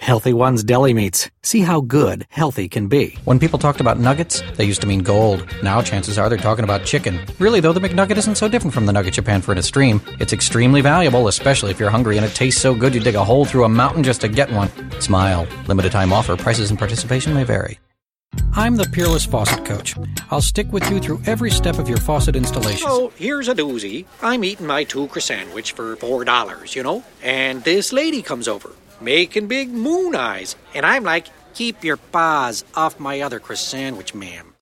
Healthy One's Deli Meats. See how good healthy can be. When people talked about nuggets, they used to mean gold. Now chances are they're talking about chicken. Really, though, the McNugget isn't so different from the nugget you pan for in a stream. It's extremely valuable, especially if you're hungry, and it tastes so good you dig a hole through a mountain just to get one. Smile. Limited time offer. Prices and participation may vary. I'm the Peerless Faucet Coach. I'll stick with you through every step of your faucet installation. So, here's a doozy. I'm eating my two-cre sandwich for $4, you know? And this lady comes over, making big moon eyes. And I'm like, keep your paws off my other cre sandwich, ma'am.